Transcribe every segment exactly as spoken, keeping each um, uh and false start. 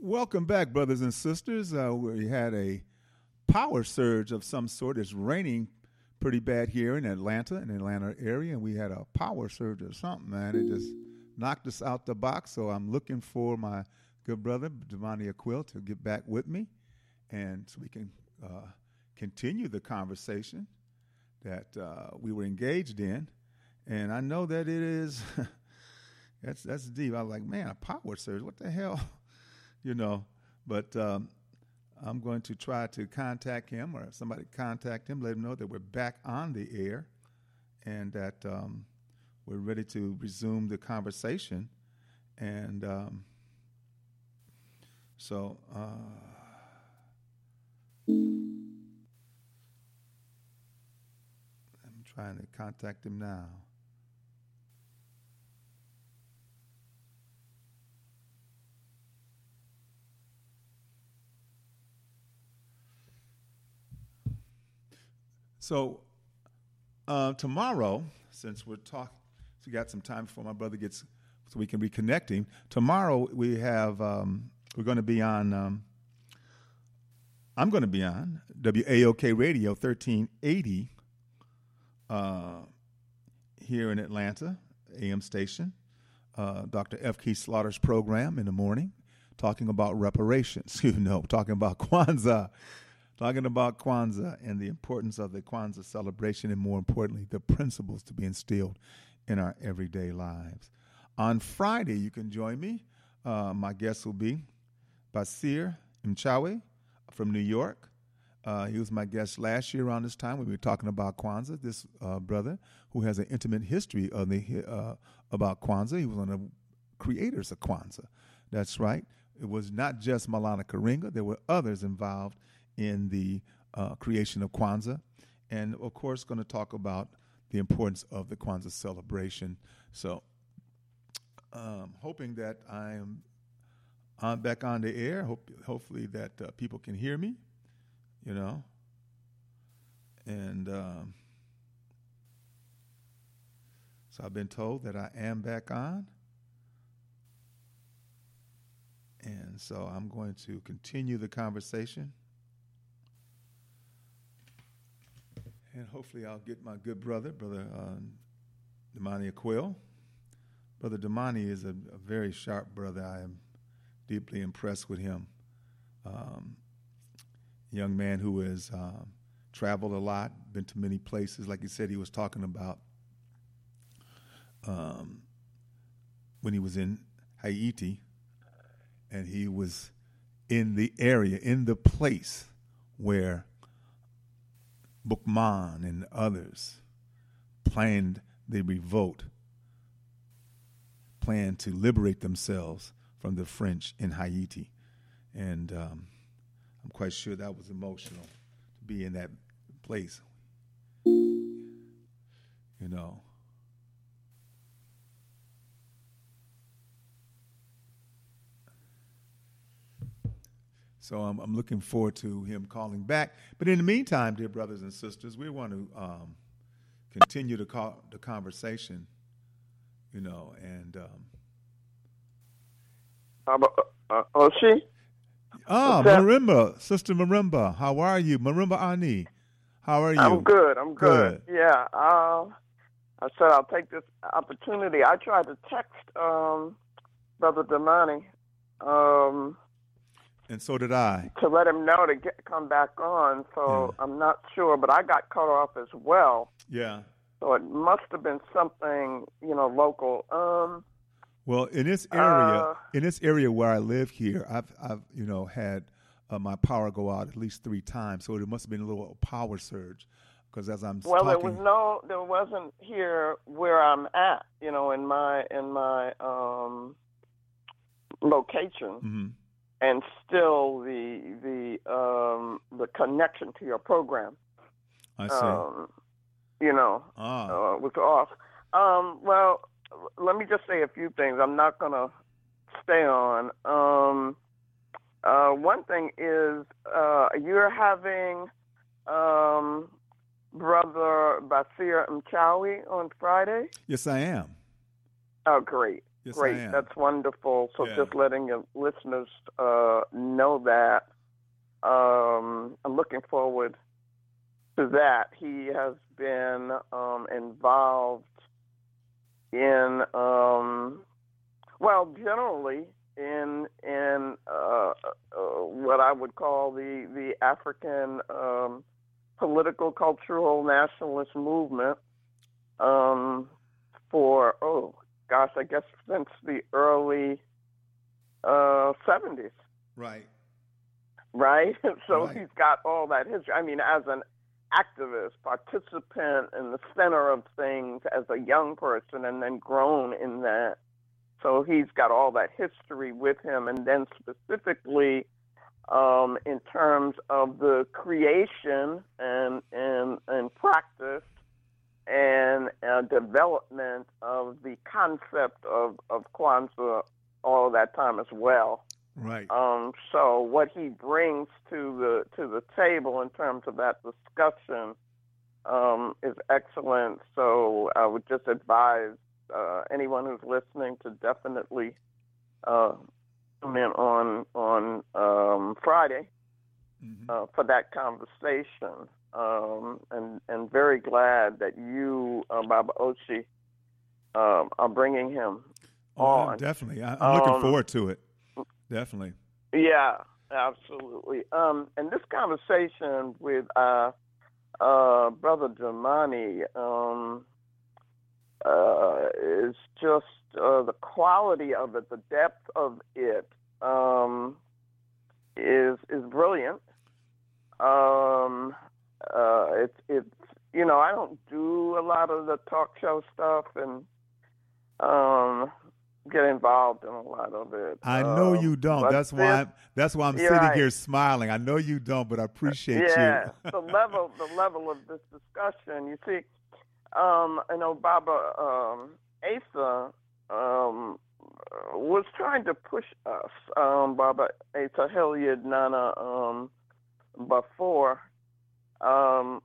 Welcome back, brothers and sisters. Uh, we had a power surge of some sort. It's raining pretty bad here in Atlanta, in the Atlanta area, and we had a power surge or something, man. It just knocked us out the box. So I'm looking for my good brother, Damani Aquil, to get back with me, and so we can uh, continue the conversation that uh, we were engaged in. And I know that it is, that's that's deep. I was like, man, a power surge, what the hell? You know, but um, I'm going to try to contact him, or if somebody contact him, let him know that we're back on the air and that um, we're ready to resume the conversation. And um, so uh, I'm trying to contact him now. So uh, tomorrow, since we're talking, so we got some time before my brother gets, so we can reconnect him. Tomorrow we have, um, we're going to be on, um, I'm going to be on W A O K Radio thirteen eighty uh, here in Atlanta, A M station, uh, Doctor F. Keith Slaughter's program in the morning, talking about reparations, you know, talking about Kwanzaa. Talking about Kwanzaa and the importance of the Kwanzaa celebration, and more importantly, the principles to be instilled in our everyday lives. On Friday, you can join me. Uh, my guest will be Basir Mchawi from New York. Uh, he was my guest last year around this time when we were talking about Kwanzaa. This uh, brother who has an intimate history of the uh, about Kwanzaa. He was one of the creators of Kwanzaa. That's right. It was not just Maulana Karenga. There were others involved in the uh, creation of Kwanzaa, and of course going to talk about the importance of the Kwanzaa celebration. So um, hoping that I am on, back on the air, Hope, hopefully that uh, people can hear me, you know, and um, so I've been told that I am back on, and so I'm going to continue the conversation. And hopefully I'll get my good brother, Brother uh, Damani Aquil. Brother Damani is a, a very sharp brother. I am deeply impressed with him. Um, young man who has uh, traveled a lot, been to many places. Like he said, he was talking about um, when he was in Haiti, and he was in the area, in the place where Boukman and others planned the revolt, planned to liberate themselves from the French in Haiti. And um, I'm quite sure that was emotional to be in that place, you know. So I'm, I'm looking forward to him calling back. But in the meantime, dear brothers and sisters, we want to um, continue the, call, the conversation, you know, and... Um, uh, uh, oh, she? Ah, Marimba, Sister Marimba, how are you? Marimba Ani, how are you? I'm good, I'm good. good. Yeah, uh, I said I'll take this opportunity. I tried to text um, Brother Damani, um... and so did I. To let him know to get come back on, so yeah. I'm not sure, but I got cut off as well. Yeah. So it must have been something, you know, local. Um, well, in this area, uh, in this area where I live here, I've, I've, you know, had uh, my power go out at least three times. So it must have been a little power surge, because as I'm well, talking, there was no, there wasn't here where I'm at, you know, in my in my um, location. Mm-hmm. And still the the um, the connection to your program, I see. Um, you know, ah. uh, was off. Um, well, let me just say a few things. I'm not going to stay on. Um, uh, one thing is uh, you're having um, Brother Basir Mchawi on Friday? Yes, I am. Oh, great. Yes, I Great. am. That's wonderful. So Yeah. just letting your listeners uh, know that. Um, I'm looking forward to that. He has been um, involved in, um, well, generally in in uh, uh, what I would call the the African um, political, cultural, nationalist movement um, for oh gosh, I guess since the early uh, seventies. Right. Right? So Right. he's got all that history. I mean, as an activist, participant in the center of things as a young person and then grown in that. So he's got all that history with him. And then specifically um, in terms of the creation and, and, and practice and uh, development of the concept of, of Kwanzaa all that time as well. Right. Um, so what he brings to the to the table in terms of that discussion um, is excellent. So I would just advise uh, anyone who's listening to definitely uh, tune in on on um, Friday Mm-hmm. uh, for that conversation. Um, and and very glad that you, uh, Baba Ochi, um, are bringing him Oh, on. definitely. I, I'm looking Um, forward to it. Definitely. Yeah, absolutely. Um, and this conversation with uh, uh, Brother Dramani um, uh, is just uh, the quality of it, the depth of it um, is is brilliant. Um, uh, it's it's you know I don't do a lot of the talk show stuff and um, get involved in a lot of it. I know um, you don't. but That's this, why I'm, that's why I'm you're sitting right. here smiling. I know you don't, but I appreciate Yeah, you. the level, the level of this discussion. You see, um, I know Baba um, Asa um, was trying to push us, um, Baba Asa Hilliard Nana um, before, um,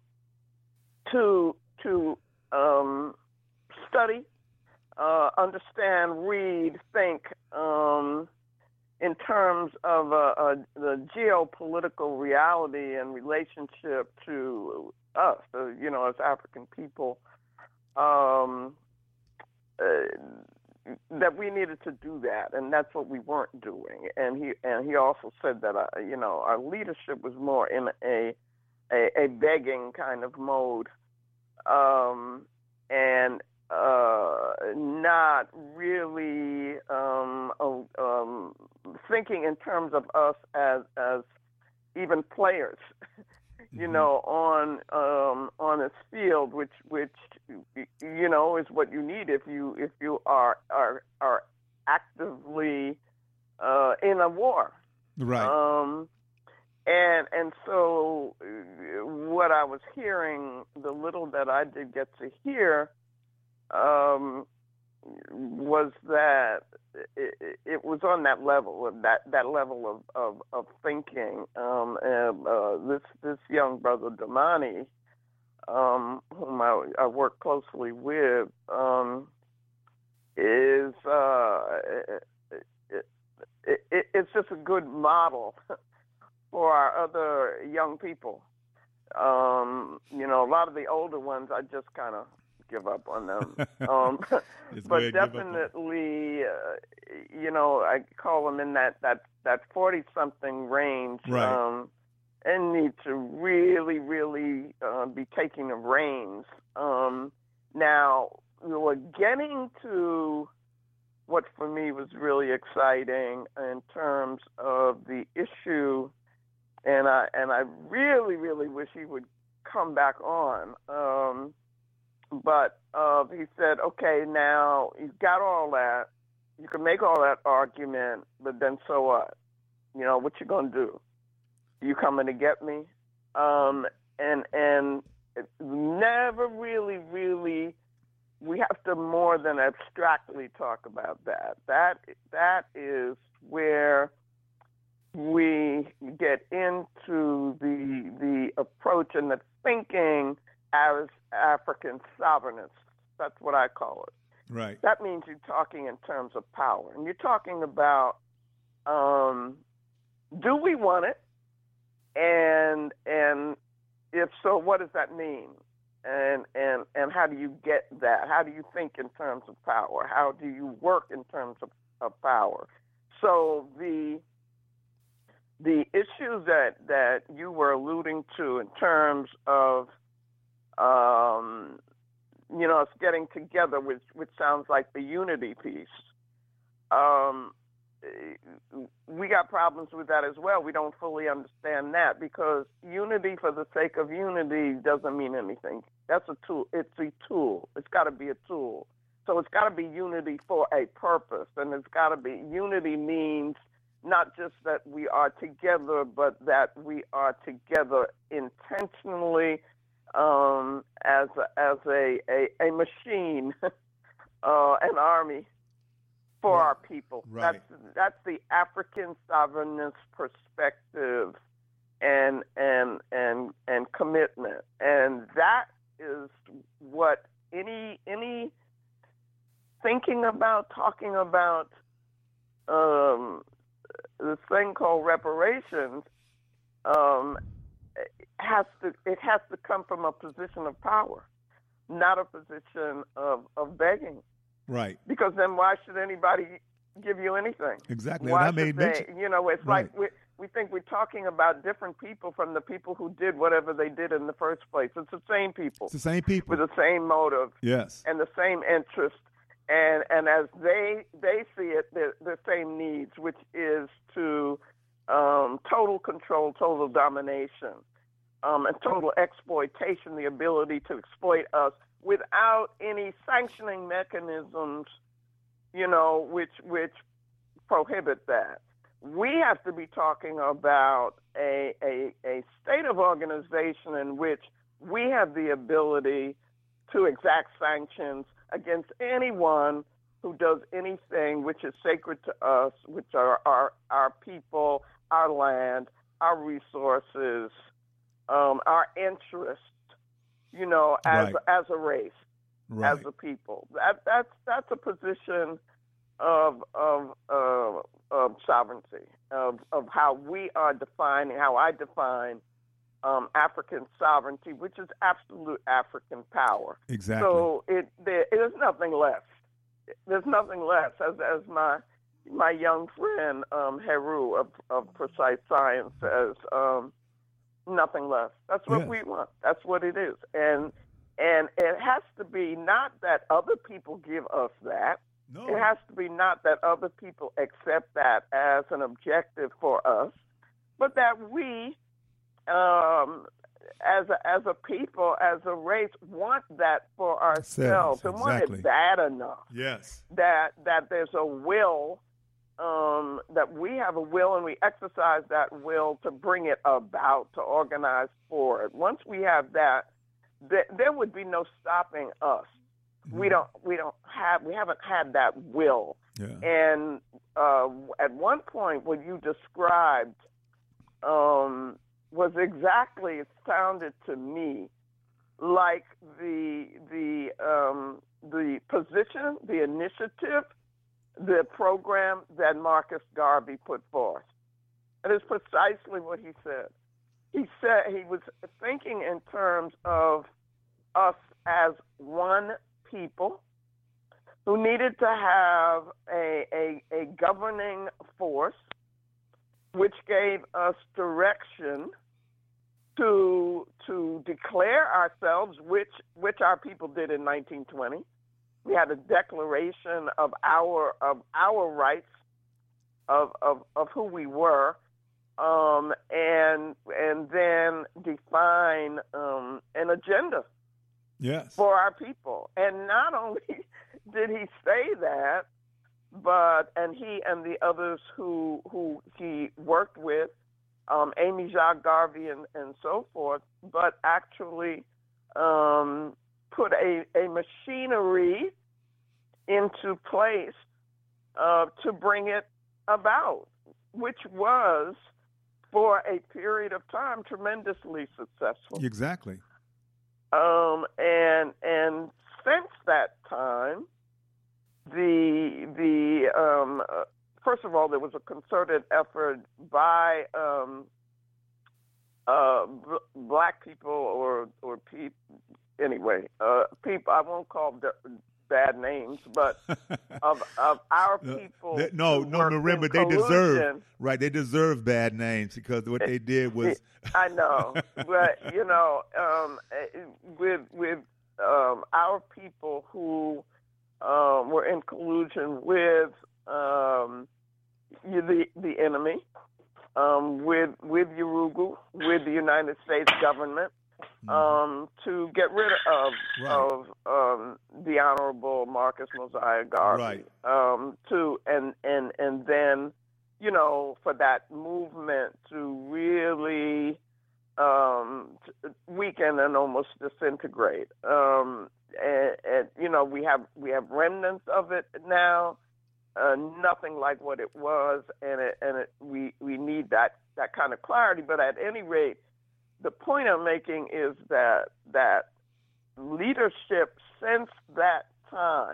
to to um, study, uh, understand, read, think. Um, in terms of uh, uh, the geopolitical reality and relationship to us, uh, you know, as African people, um, uh, that we needed to do that, and that's what we weren't doing. And he and he also said that, uh, you know, our leadership was more in a a, a begging kind of mode, um, and uh, not really um, uh, um, thinking in terms of us as as even players, you Mm-hmm. know, on um, on this field, which which you know is what you need if you if you are are are actively uh, in a war. Right. Um, and and so uh, what I was hearing, the little that I did get to hear, um, was that it, it was on that level of that, that level of, of, of thinking. Um, and uh, this this young brother Damani, um, whom I, I work closely with, um, is uh, it, it, it, it's just a good model for our other young people. Um, you know, a lot of the older ones, I just kind of give up on them. Um, Just go but ahead and give up on- definitely, uh, you know, I call them in that that that forty something range, Right. um, and need to really, really uh, be taking the reins. Um, now we're getting to what for me was really exciting in terms of the issue. And I and I really, really wish he would come back on. Um, but uh, he said, okay, now you've got all that. You can make all that argument, but then so what? You know, what you gonna do? You coming to get me? Um, and and it never really, really. We have to more than abstractly talk about that. That that is where we get into the the approach and the thinking as African sovereignists. That's what I call it. Right. that means you're talking in terms of power. And you're talking about, um, do we want it? And and if so, what does that mean? And and and how do you get that? How do you think in terms of power? How do you work in terms of, of power? So the the issues that, that you were alluding to in terms of um, you know, us getting together, which which sounds like the unity piece. Um, we got problems with that as well. We don't fully understand that because unity for the sake of unity doesn't mean anything. That's a tool. It's a tool. It's got to be a tool. So it's got to be unity for a purpose, and it's got to be unity means not just that we are together, but that we are together intentionally um, as a, as a a, a machine, uh, an army. For right. our people. Right. That's that's the African sovereignist perspective and and and and commitment. And that is what any any thinking about, talking about um, this thing called reparations um, has to it has to come from a position of power, not a position of, of begging. Right. Because then why should anybody give you anything? Exactly. Why and I made should they, mention. you know, it's right. like we, we think we're talking about different people from the people who did whatever they did in the first place. It's the same people. It's the same people. With the same motive. Yes. And the same interest. And and as they they see it, the, the same needs, which is to um, total control, total domination, um, and total exploitation, the ability to exploit us without any sanctioning mechanisms, you know, which which prohibit that. We have to be talking about a, a, a state of organization in which we have the ability to exact sanctions against anyone who does anything which is sacred to us, which are our, our people, our land, our resources, um, our interests, you know, as right. as a race, right. as a people. That that's that's a position of of uh, of sovereignty, of of how we are defining, how I define um, African sovereignty, which is absolute African power. Exactly. So it there is nothing less. There's nothing less, as as my my young friend um, Heru of of Precise Science says. Um, Nothing less. That's what yes. we want. That's what it is. And and it has to be not that other people give us that. No. It has to be not that other people accept that as an objective for us, but that we, um, as a, as a people, as a race, want that for ourselves and exactly. want it bad enough. Yes. That that there's a will. Um, that we have a will and we exercise that will to bring it about, to organize for it. Once we have that, th- there would be no stopping us. Mm-hmm. We don't. We don't have. We haven't had that will. Yeah. And uh, at one point, what you described um, was exactly. It sounded to me like the the um, the position, the initiative, the program that Marcus Garvey put forth. It is precisely what he said. He said he was thinking in terms of us as one people who needed to have a, a, a governing force which gave us direction to to declare ourselves, which which our people did in nineteen twenty. We had a declaration of our of our rights, of of, of who we were, um, and and then define um, an agenda yes. for our people. And not only did he say that, but and he and the others who who he worked with, um, Amy Jacques Garvey and, and so forth, but actually um, put a, a machinery into place uh, to bring it about, which was, for a period of time, tremendously successful. Exactly. Um, and and since that time, the the um, uh, first of all, there was a concerted effort by um, uh, b- black people or or people anyway. Uh, people I won't call them bad names, but of of our people. They, no, no, remember they deserve right. They deserve bad names because what they did was. I know, but you know, um, with with um, our people who um, were in collusion with um, the the enemy, um, with with Urugu, with the United States government. Um, to get rid of right. of um, the Honorable Marcus Mosiah Garvey, right. um, to and and and then, you know, for that movement to really um, weaken and almost disintegrate. Um, and, and you know, we have we have remnants of it now, uh, nothing like what it was, and it, and it, we we need that that kind of clarity. But at any rate. The point I'm making is that that leadership since that time,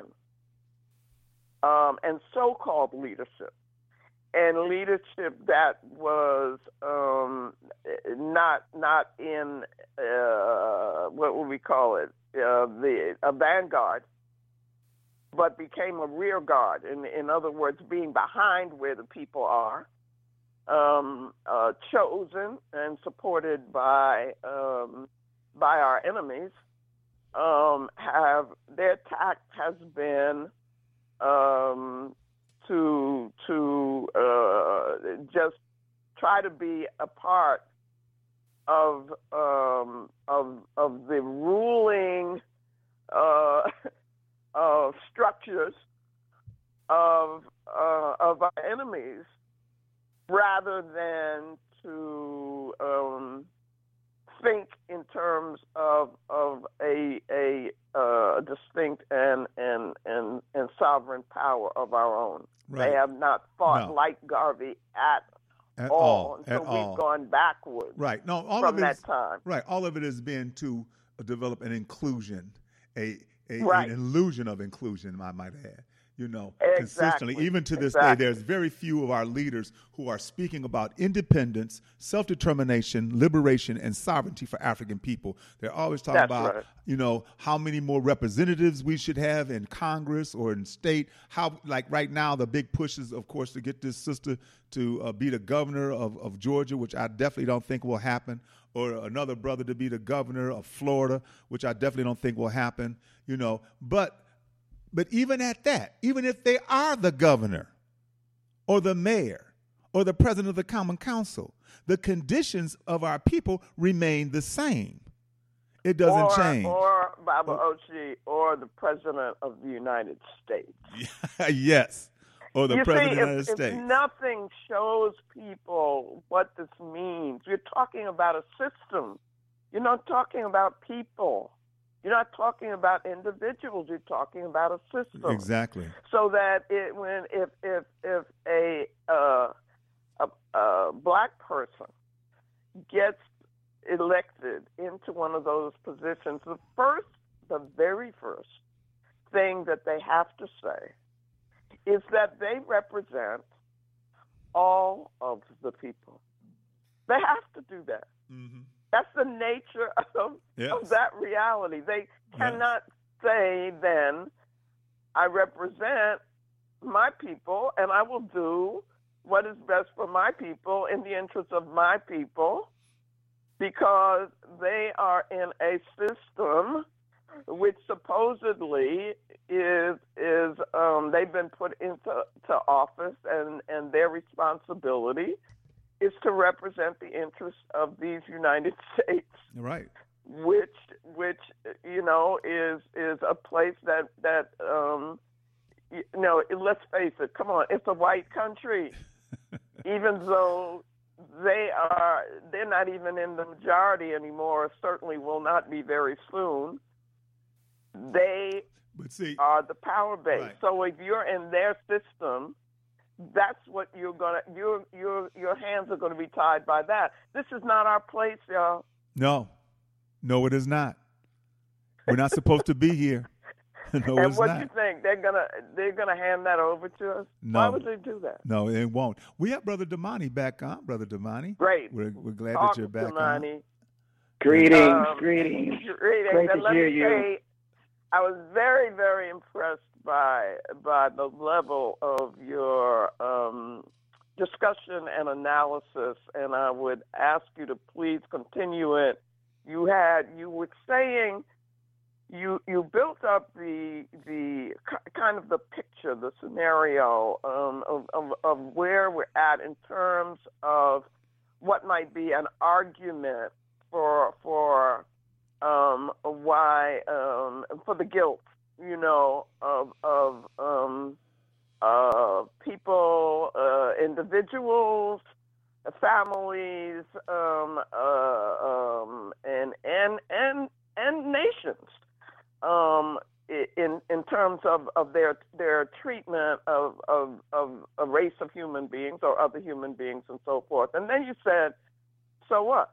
um, and so-called leadership, and leadership that was um, not not in uh, what would we call it, uh, the a vanguard, but became a rear guard. In in other words, being behind where the people are. Um, uh, chosen and supported by um, by our enemies, um, have their tact has been um, to to uh, just try to be a part of um, of of the ruling uh, uh, structures of uh, of our enemies. Rather than to um, think in terms of of a a uh, distinct and, and and and sovereign power of our own, right. They have not fought no. like Garvey at, at all, all. and so at we've all. gone backwards. Right. No, all from of it that is, time. Right. All of it has been to develop an inclusion, a, a right. an illusion of inclusion. I might add. You know, exactly. consistently, even to this exactly. day, there's very few of our leaders who are speaking about independence, self-determination, liberation, and sovereignty for African people. They're always talking That's about, right. you know, how many more representatives we should have in Congress or in state. How, like right now, the big push is, of course, to get this sister to uh, be the governor of, of Georgia, which I definitely don't think will happen, or another brother to be the governor of Florida, which I definitely don't think will happen, you know, but But even at that, even if they are the governor or the mayor or the president of the Common Council, the conditions of our people remain the same. It doesn't or, change. Or, Baba Ochi, or the president of the United States. Yes, or the you president see, of the United if, States. If nothing shows people what this means, you're talking about a system. You're not talking about people. You're not talking about individuals. You're talking about a system. Exactly. So that it, when if if if a uh, a, a black person gets elected into one of those positions, the first, the very first thing that they have to say is that they represent all of the people. They have to do that. Mm-hmm. That's the nature of, yes. of that reality. They cannot yes. say then, I represent my people and I will do what is best for my people in the interest of my people, because they are in a system which supposedly is is um, they've been put into to office, and, and their responsibility is to represent the interests of these United States, right? Which, which you know, is is a place that that um, you know. Let's face it. Come on, it's a white country, even though they are. They're not even in the majority anymore. Certainly, will not be very soon. They but see, are the power base. Right. So if you're in their system, that's what you're gonna. Your your your hands are gonna be tied by that. This is not our place, y'all. No, no, it is not. We're not supposed to be here. No, and it's what not. you think they're gonna they're gonna hand that over to us? No. Why would they do that? No, it won't. We have Brother Damani back on. Brother Damani. Great. We're, we're glad Talk that you're back Damani. on. Greetings, Um, greetings. Greetings. Great and to let hear me you. say, I was very, very impressed by by the level of your um, discussion and analysis, and I would ask you to please continue it. You had you were saying you you built up the the kind of the picture, the scenario um, of, of of where we're at in terms of what might be an argument for for um, why um, for the guilt, you know, of of um, uh, people, uh, individuals, families, um, uh, um, and and and and nations, um, in in terms of, of their their treatment of, of of a race of human beings or other human beings and so forth. And then you said, so what?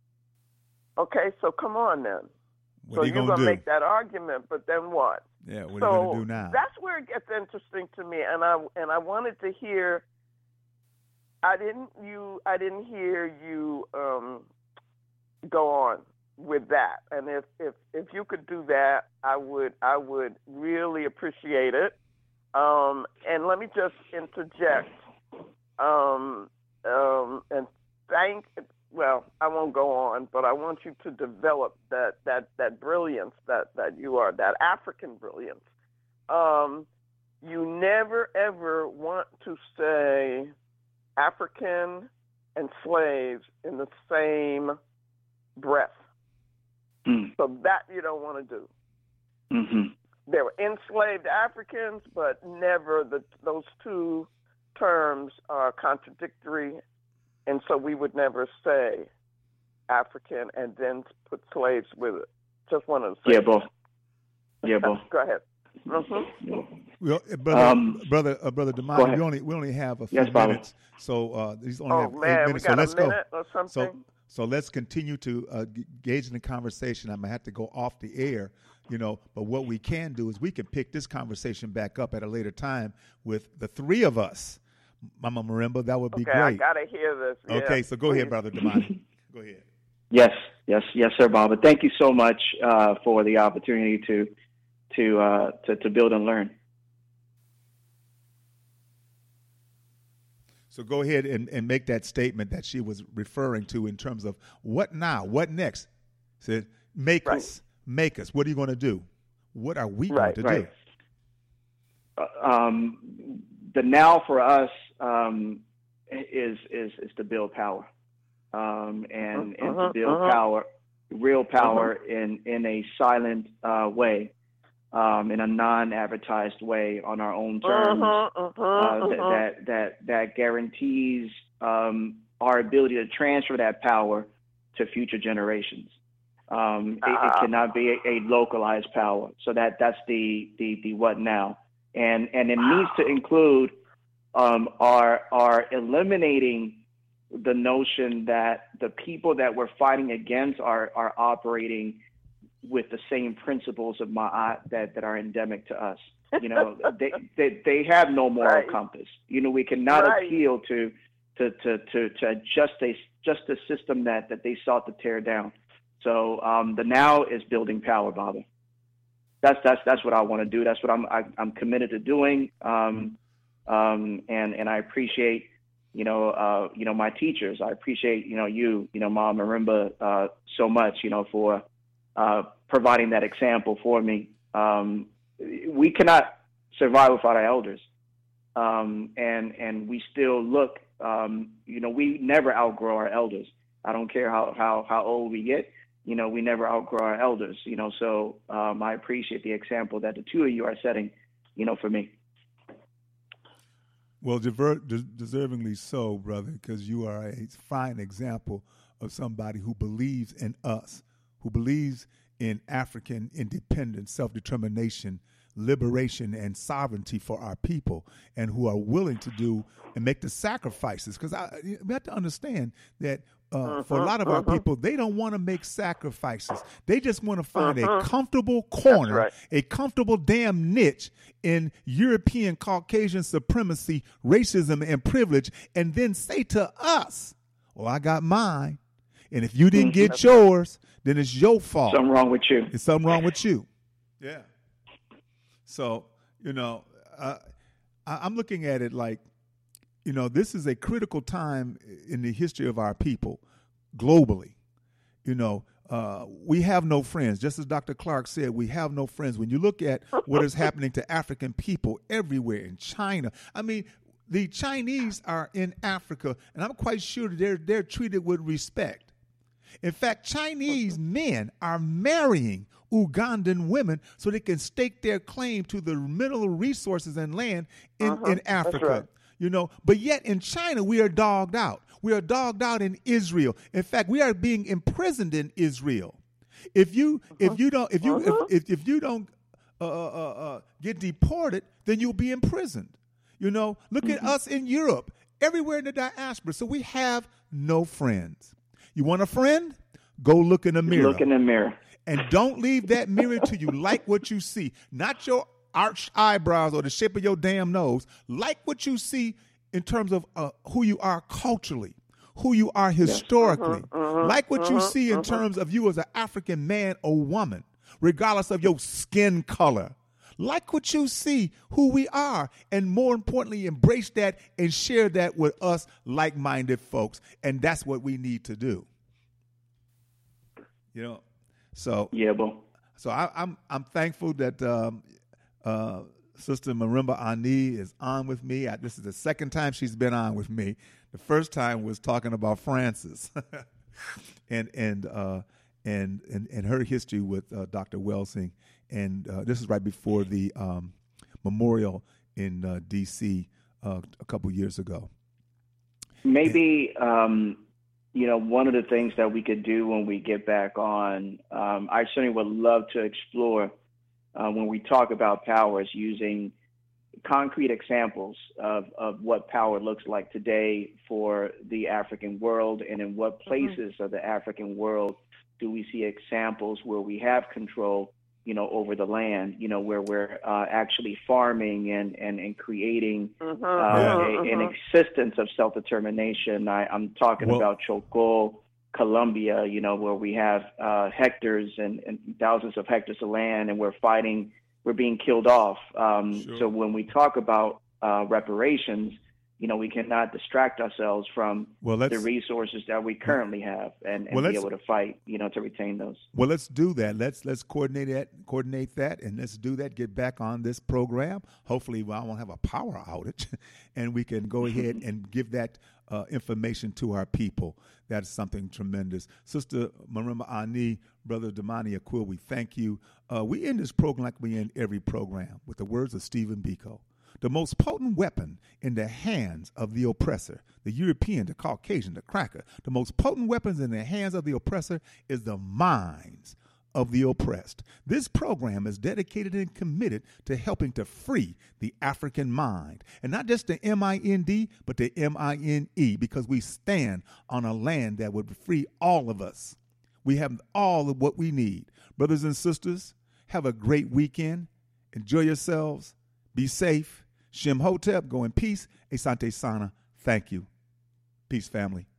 Okay, so come on then. What so are you you're gonna gonna do? make that argument, but then what? Yeah, what so are you going to do now? That's where it gets interesting to me, and I and I wanted to hear. I didn't you. I didn't hear you um, go on with that, and if, if if you could do that, I would I would really appreciate it. Um, and let me just interject um, um, and thank. Well, I won't go on, but I want you to develop that that, that brilliance that, that you are, that African brilliance. Um, you never, ever want to say African and slaves in the same breath. Mm. So that you don't want to do. Mm-hmm. There were enslaved Africans, but never the, those two terms are contradictory. And so we would never say African and then put slaves with it. Just one of the Yeah, both. Yeah, both. Go ahead. Mm-hmm. Well, uh, brother, Um, brother, uh, brother go Damani, ahead. we only we only have a few Yes, Father. minutes, so uh, these only Oh have man, eight we minutes. got so let's a minute go. or something. So so let's continue to uh, g- engage in the conversation. I'm gonna have to go off the air, you know. But what we can do is we can pick this conversation back up at a later time with the three of us. Mama Marimba, that would be okay, great. I gotta hear this. Yeah, okay, so go please. ahead, brother Damani. Go ahead. Yes, yes, yes, sir, Bob. But thank you so much uh, for the opportunity to to, uh, to to build and learn. So go ahead and, and make that statement that she was referring to in terms of what now, what next. Said, make Right. us, make us. What are you going to do? What are we Right, going to right. do? Uh, um, the now for us um, is is is to build power, um, and Uh-huh, and to build uh-huh. power, real power in in a silent uh, way, um, in a non-advertised way on our own terms. Uh-huh, uh-huh, uh, th- uh-huh. that that that guarantees um, our ability to transfer that power to future generations. Um, it, it Ah. cannot be a, a localized power. So that that's the the, the what now, and and it needs to include um, our our eliminating the notion that the people that we're fighting against are are operating with the same principles of Ma'at that that are endemic to us. You know, they, they they have no moral Right. compass. You know, we cannot Right. appeal to to to to, to adjust a just a system that, that they sought to tear down. So um, the now is building power, Baba. That's that's that's what I want to do. That's what I'm I, I'm committed to doing. Um, um, and and I appreciate you know uh, you know my teachers. I appreciate you know you you know Mom Marimba uh, so much you know for uh, providing that example for me. Um, we cannot survive without our elders, um, and and we still look. Um, you know, we never outgrow our elders. I don't care how how how old we get. You know, we never outgrow our elders. You know, so um, I appreciate the example that the two of you are setting. You know, for me. Well, dever- des- deservingly so, brother, because you are a fine example of somebody who believes in us, who believes in African independence, self-determination, liberation and sovereignty for our people, and who are willing to do and make the sacrifices. Because we have to understand that uh, uh-huh, for a lot of uh-huh. our people, they don't want to make sacrifices. They just want to find uh-huh. a comfortable corner, right. a comfortable damn niche in European Caucasian supremacy, racism, and privilege, and then say to us, well, I got mine. And if you didn't get yours, then it's your fault. Something wrong with you. It's something wrong with you. Yeah. So, you know, uh, I, I'm looking at it like, you know, this is a critical time in the history of our people globally. You know, uh, we have no friends. Just as Doctor Clark said, we have no friends. When you look at what is happening to African people everywhere in China, I mean, the Chinese are in Africa, and I'm quite sure that they're, they're treated with respect. In fact, Chinese men are marrying Ugandan women so they can stake their claim to the mineral resources and land in, uh-huh. in Africa. Right. You know, but yet in China, we are dogged out. We are dogged out in Israel. In fact, we are being imprisoned in Israel. If you uh-huh. if you don't if you uh-huh. if, if if you don't uh, uh, uh, get deported, then you'll be imprisoned. You know, look mm-hmm. at us in Europe, everywhere in the diaspora. So we have no friends. You want a friend? Go look in the mirror. Look in the mirror. And don't leave that mirror till you like what you see. Not your arched eyebrows or the shape of your damn nose. Like what you see in terms of uh, who you are culturally, who you are historically. Yes. Uh-huh, uh-huh, like what uh-huh, you see in uh-huh. terms of you as an African man or woman, regardless of your skin color. Like what you see, who we are, and more importantly, embrace that and share that with us like-minded folks. And that's what we need to do. You know, so yeah, bro. So I, I'm I'm thankful that um, uh, Sister Marimba Ani is on with me. I, this is the second time she's been on with me. The first time was talking about Francis, and and uh, and and and her history with uh, Doctor Welsing. And uh, this is right before the um, memorial in uh, D C uh, a couple years ago. Maybe, um, you know, one of the things that we could do when we get back on, um, I certainly would love to explore uh, when we talk about power is using concrete examples of, of what power looks like today for the African world, and in what places mm-hmm. of the African world do we see examples where we have control, you know, over the land, you know, where we're uh, actually farming and, and, and creating uh-huh, uh, uh-huh. a, an existence of self-determination. I, I'm talking well, about Chocó, Colombia, you know, where we have uh, hectares and, and thousands of hectares of land, and we're fighting, we're being killed off. Um, sure. So when we talk about uh, reparations, you know, we cannot distract ourselves from well, the resources that we currently have, and, and well, be able to fight, you know, to retain those. Well, let's do that. Let's let's coordinate that, coordinate that, and let's do that. Get back on this program. Hopefully, I won't have a power outage, and we can go ahead and give that uh, information to our people. That's something tremendous. Sister Marimba Ani, Brother Damani Aquil, we thank you. Uh, we end this program like we end every program with the words of Stephen Biko. The most potent weapon in the hands of the oppressor, the European, the Caucasian, the cracker, the most potent weapons in the hands of the oppressor is the minds of the oppressed. This program is dedicated and committed to helping to free the African mind. And not just the M I N D, but the M I N E, because we stand on a land that would free all of us. We have all of what we need. Brothers and sisters, have a great weekend. Enjoy yourselves. Be safe. Shem Hotep, go in peace. Asante Sana, thank you. Peace, family.